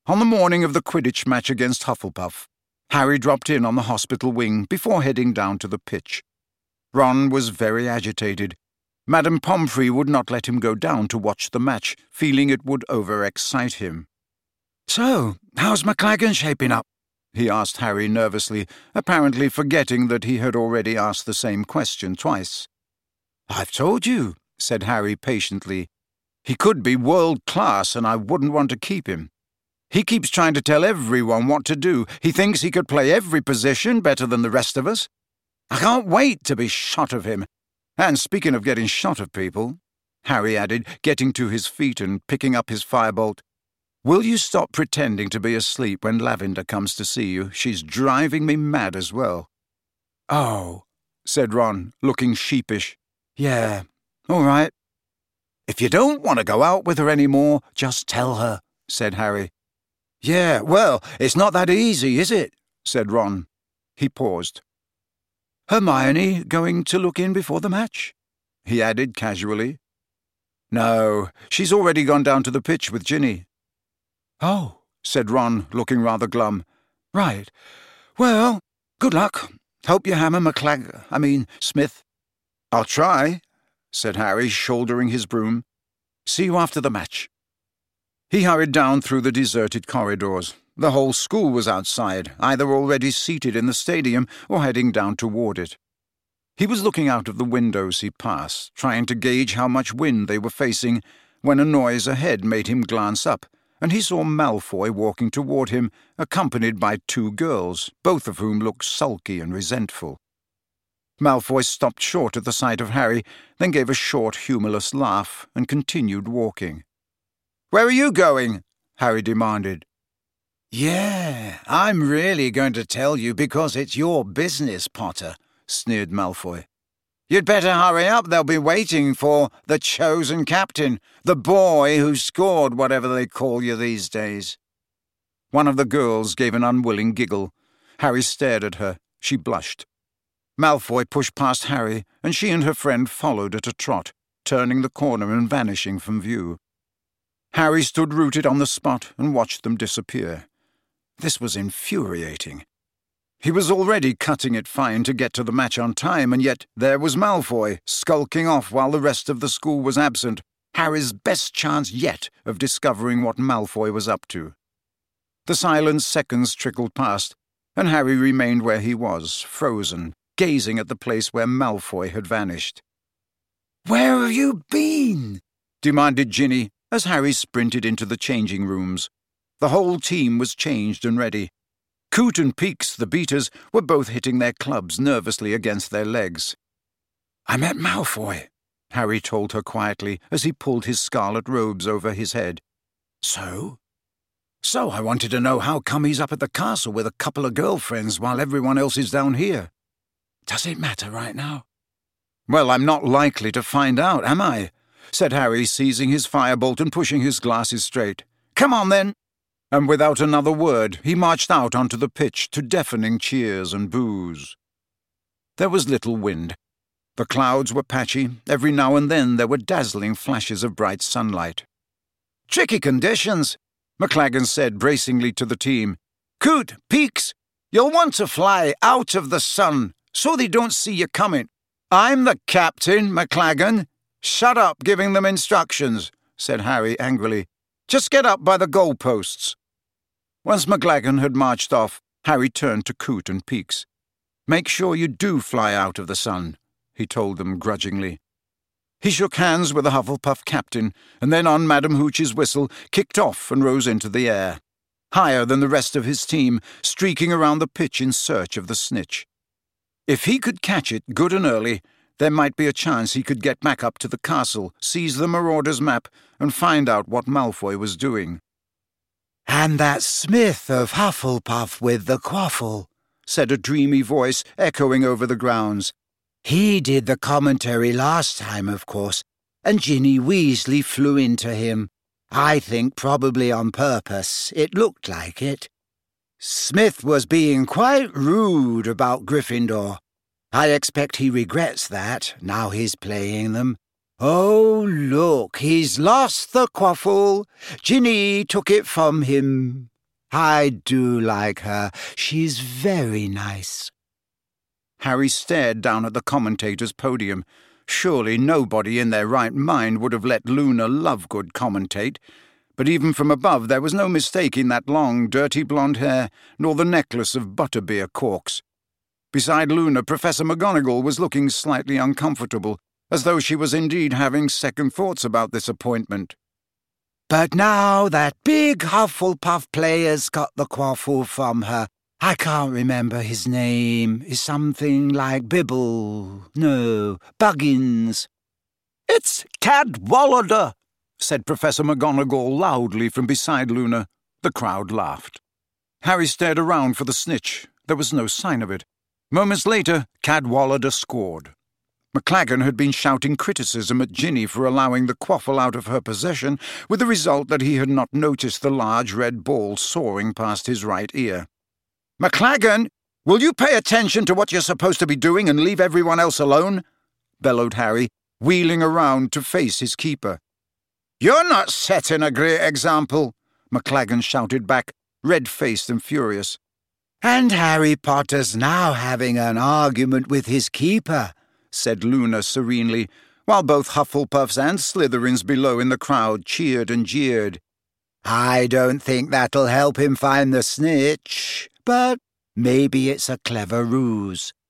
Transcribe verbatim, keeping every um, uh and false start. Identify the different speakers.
Speaker 1: On the morning of the Quidditch match against Hufflepuff, Harry dropped in on the hospital wing before heading down to the pitch. Ron was very agitated. Madame Pomfrey would not let him go down to watch the match, feeling it would overexcite him. "So, how's McLaggen shaping up?" he asked Harry nervously, apparently forgetting that he had already asked the same question twice. "I've told you," said Harry patiently. "He could be world-class, and I wouldn't want to keep him. He keeps trying to tell everyone what to do. He thinks he could play every position better than the rest of us. I can't wait to be shot of him. And speaking of getting shot of people," Harry added, getting to his feet and picking up his firebolt, "will you stop pretending to be asleep when Lavender comes to see you? She's driving me mad as well." "Oh," said Ron, looking sheepish. "Yeah, all right." "If you don't want to go out with her any more, just tell her," said Harry. "Yeah, well, it's not that easy, is it?" said Ron. He paused. "Hermione going to look in before the match?" he added casually. "No, she's already gone down to the pitch with Ginny." "Oh," said Ron, looking rather glum. "Right. Well, good luck. Hope you hammer McClag... I mean, Smith." "I'll try," said Harry, shouldering his broom. "See you after the match." He hurried down through the deserted corridors. The whole school was outside, either already seated in the stadium or heading down toward it. He was looking out of the windows he passed, trying to gauge how much wind they were facing, when a noise ahead made him glance up, and he saw Malfoy walking toward him, accompanied by two girls, both of whom looked sulky and resentful. Malfoy stopped short at the sight of Harry, then gave a short, humorless laugh, and continued walking. "Where are you going?" Harry demanded. "Yeah, I'm really going to tell you because it's your business, Potter," sneered Malfoy. "You'd better hurry up. They'll be waiting for the chosen captain, the boy who scored whatever they call you these days." One of the girls gave an unwilling giggle. Harry stared at her. She blushed. Malfoy pushed past Harry, and she and her friend followed at a trot, turning the corner and vanishing from view. Harry stood rooted on the spot and watched them disappear. This was infuriating. He was already cutting it fine to get to the match on time, and yet there was Malfoy, skulking off while the rest of the school was absent, Harry's best chance yet of discovering what Malfoy was up to. The silent seconds trickled past, and Harry remained where he was, frozen, gazing at the place where Malfoy had vanished. "Where have you been?" demanded Ginny, as Harry sprinted into the changing rooms. The whole team was changed and ready. Coot and Peaks, the beaters, were both hitting their clubs nervously against their legs. "I met Malfoy," Harry told her quietly as he pulled his scarlet robes over his head. "So?" "So I wanted to know how come he's up at the castle with a couple of girlfriends while everyone else is down here. Does it matter right now?" "Well, I'm not likely to find out, am I?" said Harry, seizing his firebolt and pushing his glasses straight. "Come on, then!" And without another word, he marched out onto the pitch to deafening cheers and boos. There was little wind. The clouds were patchy. Every now and then there were dazzling flashes of bright sunlight. "Tricky conditions," McLaggen said bracingly to the team. "Coot, Peaks, you'll want to fly out of the sun so they don't see you coming." "I'm the captain, McLaggen. Shut up giving them instructions," said Harry angrily. "Just get up by the goalposts." Once McLaggen had marched off, Harry turned to Coot and Peaks. "Make sure you do fly out of the sun," he told them grudgingly. He shook hands with the Hufflepuff captain, and then on Madame Hooch's whistle kicked off and rose into the air, higher than the rest of his team, streaking around the pitch in search of the snitch. If he could catch it good and early, there might be a chance he could get back up to the castle, seize the Marauders' map, and find out what Malfoy was doing. "And that Smith of Hufflepuff with the quaffle," said a dreamy voice echoing over the grounds. "He did the commentary last time, of course, and Ginny Weasley flew into him. I think probably on purpose. It looked like it. Smith was being quite rude about Gryffindor. I expect he regrets that, now he's playing them. Oh, look, he's lost the quaffle. Ginny took it from him."
Speaker 2: I do like her. She's very nice."
Speaker 1: Harry stared down at the commentator's podium. Surely nobody in their right mind would have let Luna Lovegood commentate, but even from above there was no mistaking that long, dirty blonde hair, nor the necklace of butterbeer corks. Beside Luna, Professor McGonagall was looking slightly uncomfortable, as though she was indeed having second thoughts about this appointment.
Speaker 2: "But now that big Hufflepuff player's got the quaffle from her. I can't remember his name. Is something like Bibble. No, Buggins."
Speaker 1: "It's Cadwallader," said Professor McGonagall loudly from beside Luna. The crowd laughed. Harry stared around for the snitch. There was no sign of it. Moments later, Cadwallader scored. McLaggen had been shouting criticism at Ginny for allowing the quaffle out of her possession, with the result that he had not noticed the large red ball soaring past his right ear. "McLaggen, will you pay attention to what you're supposed to be doing and leave everyone else alone?" bellowed Harry, wheeling around to face his keeper. "You're not setting a great example," McLaggen shouted back, red-faced and furious.
Speaker 2: "And Harry Potter's now having an argument with his keeper,"
Speaker 1: said Luna serenely, while both Hufflepuffs and Slytherins below in the crowd cheered and jeered.
Speaker 2: "I don't think that'll help him find the snitch, but maybe it's a clever ruse."